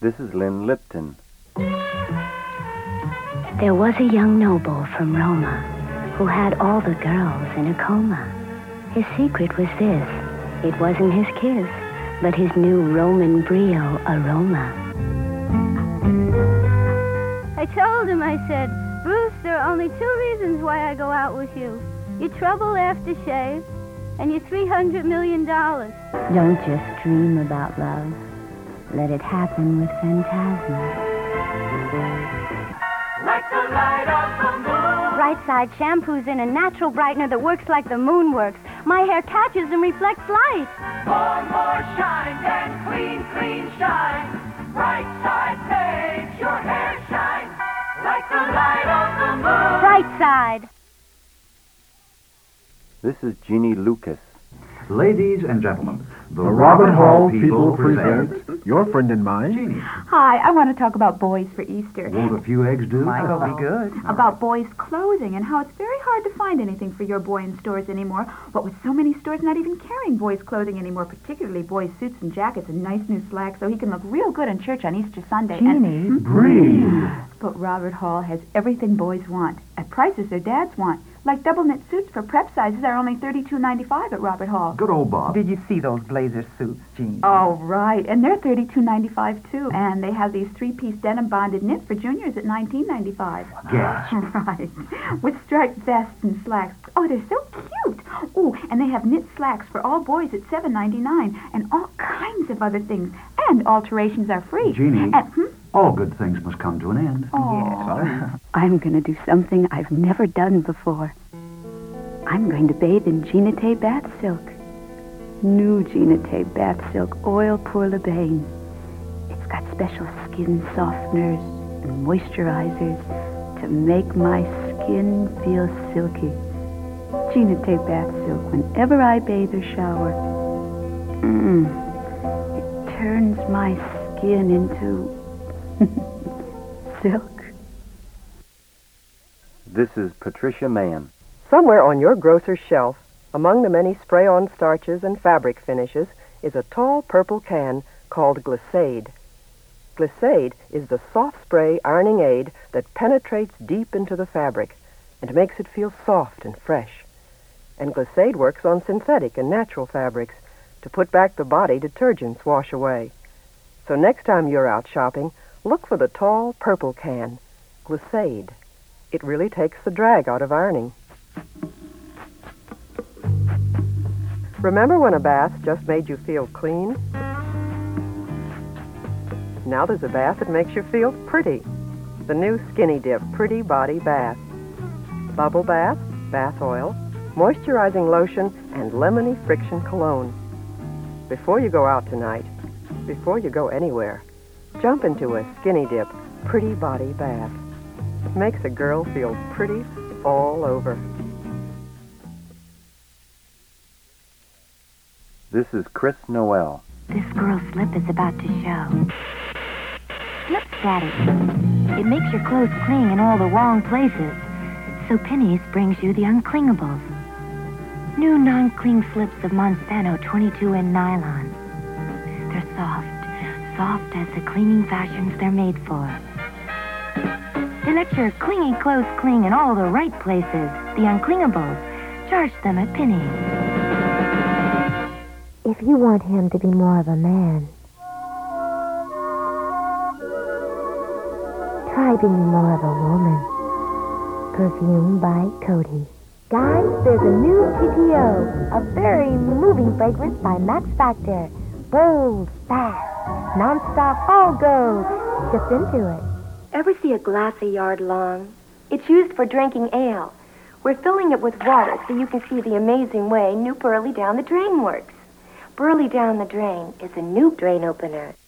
This is Lynn Lipton. There was a young noble from Roma who had all the girls in a coma. His secret was this. It wasn't his kiss, but his new Roman brio aroma. I told him, I said, Bruce, there are only 2 reasons why I go out with you. Your trouble aftershave and your $300 million. Don't just dream about love. Let it happen with Phantasma. Like the light of the moon. Bright Side shampoo's in a natural brightener that works like the moon works. My hair catches and reflects light. More shine than clean, clean shine. Bright Side makes your hair shine. Like the light of the moon. Bright Side. This is Jeannie Lucas. Ladies and gentlemen, the Robin Hall people present your friend and mine. Jeannie. Hi, I want to talk about boys for Easter. Won't a few eggs do? Might be good. About boys' clothing and how it's very hard to find anything for your boy in stores anymore. What with so many stores not even carrying boys' clothing anymore, particularly boys' suits and jackets and nice new slacks, so he can look real good in church on Easter Sunday. Jeannie, breathe. But Robert Hall has everything boys want at prices their dads want. Like double knit suits for prep sizes are only $32.95 at Robert Hall. Good old Bob. Did you see those blazer suits, Jean? Oh, right. And they're $32.95 too. And they have these 3-piece denim bonded knit for juniors at $19.95. Yes. Right. With striped vests and slacks. Oh, they're so cute. Oh, and they have knit slacks for all boys at $7.99 and all kinds of other things. And alterations are free. Jeannie, And, all good things must come to an end. Oh. I'm going to do something I've never done before. I'm going to bathe in Ginate bath silk. New Ginate bath silk oil pour le bain. It's got special skin softeners and moisturizers to make my skin feel silky. Ginate bath silk whenever I bathe or shower. It turns my skin into silk. This is Patricia Mann. Somewhere on your grocer's shelf, among the many spray-on starches and fabric finishes, is a tall purple can called Glissade. Glissade is the soft spray ironing aid that penetrates deep into the fabric and makes it feel soft and fresh. And Glissade works on synthetic and natural fabrics to put back the body detergents wash away. So next time you're out shopping, look for the tall purple can, Glissade. It really takes the drag out of ironing. Remember when a bath just made you feel clean? Now there's a bath that makes you feel pretty. The new Skinny Dip Pretty Body Bath. Bubble bath, bath oil, moisturizing lotion, and lemony friction cologne. Before you go out tonight, before you go anywhere, jump into a Skinny Dip Pretty Body Bath. It makes a girl feel pretty all over. This is Chris Noel. This girl's slip is about to show. Slip Daddy. It makes your clothes cling in all the wrong places. So Penny's brings you the unclingables. New non-cling slips of Monsanto 22N nylon. They're soft, soft as the clinging fashions they're made for. They let your clingy clothes cling in all the right places. The unclingables. Charge them at Penny's. If you want him to be more of a man, try being more of a woman. Perfume by Coty. Guys, there's a new TTO, a very moving fragrance by Max Factor. Bold, fast, non-stop, all go. Shift into it. Ever see a glass a yard long? It's used for drinking ale. We're filling it with water so you can see the amazing way new Burley Down the Drain works. Burley Down the Drain is a new drain opener.